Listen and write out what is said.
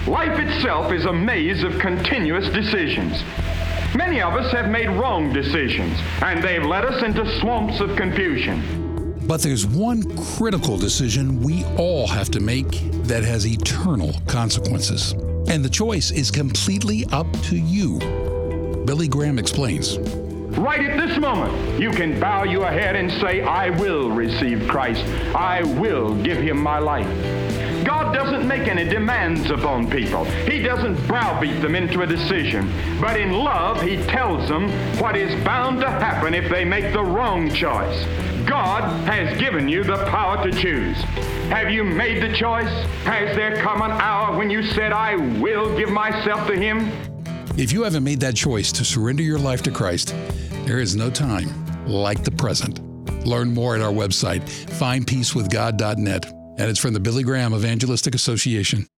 Life itself is a maze of continuous decisions. Many of us have made wrong decisions, and they've led us into swamps of confusion. But there's one critical decision we all have to make that has eternal consequences. And the choice is completely up to you. Billy Graham explains. Right at this moment, you can bow your head and say, I will receive Christ. I will give him my life. God doesn't make any demands upon people. He doesn't browbeat them into a decision. But in love, he tells them what is bound to happen if they make the wrong choice. God has given you the power to choose. Have you made the choice? Has there come an hour when you said, I will give myself to him? If you haven't made that choice to surrender your life to Christ, there is no time like the present. Learn more at our website, findpeacewithgod.net. And it's from the Billy Graham Evangelistic Association.